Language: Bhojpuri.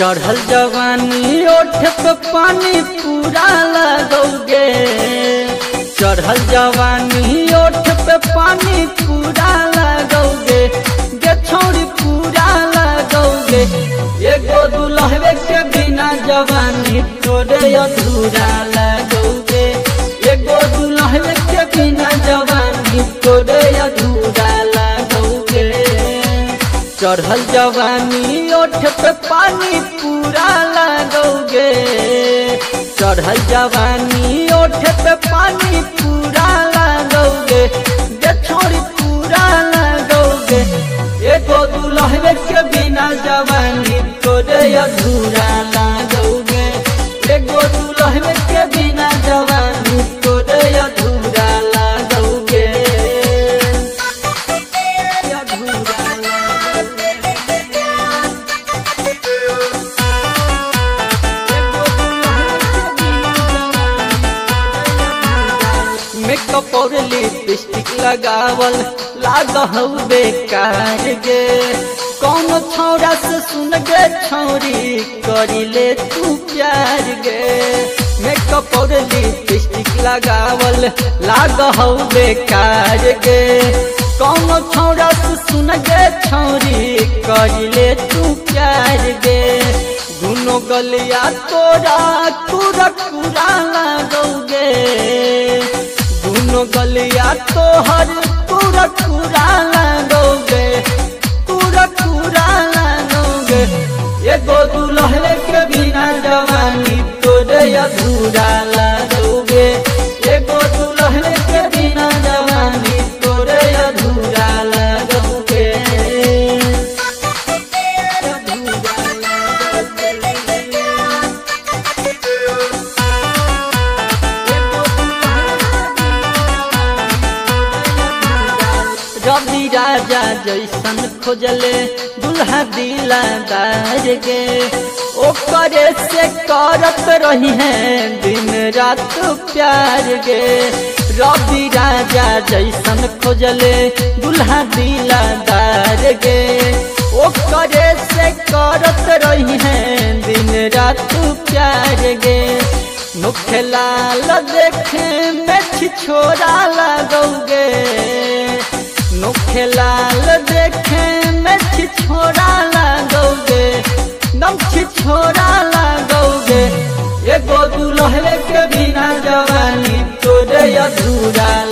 चढ़ल जवानी ओठ पे पानी पूरा लगोगे। चढ़ल जवानी ओठ पे पानी पूरा लगोगे। गे छौरी पूरा लगोगे। एगो दुल्हवे के बिना जवानी तोरे अधूरा लगोगे। एगो दुल्हवे के बिना जवानी तोरे अधूरा लगोगे। चढ़ल जवानी ओठ पे पानी पूरा लगोगे। चढ़ल जवानी ओठ पे पानी पूरा लगोगे। गे छोड़ी पूरा लगोगे। एगो दुल्हवे के बिना जवानी तोरे अधूरा लगोगे। एगो दुल्हवे के बिना जवानी तोरे अधूरा लगोगे। मेकअप और लिपस्टिक लगावल लागहु बेकार गे। कौन छौरा से सुन गे छौरी करिले तू प्यार गे। मेकअप और लिपस्टिक लगावल लागहु बेकार गे। कौन छौरा से सुन गे छौरी करिले तू प्यार गे। दुनो गलिया तोरा पूरा पूरा लगोगे। दुनो गलिया तोहर पूरा पूरा लगोगे। पूरा पूरा लगोगे। एगो दुल्हवे के बिना जवानी तोरे अधूरा लगोगे। एगो दुल्हवे के बिना जवानी तोरे अधूरा लगोगे। रवि राजा जैसन खोजले दुल्हा दिलदार गे। ओकरे से करत रही है दिन रात प्यार गे। रवि राजा जैसन खोजले दुल्हा दिलदार गे। ओकरे से करत रही है दिन रात प्यार गे। मुख लाल देखे में छिछोरा लगोगे। मुखे लाल देखे में छिछोरा लगोगे। दम छिछोरा लगोगे। एगो दुल्हवे के बिना जवानी तोरे अधूरा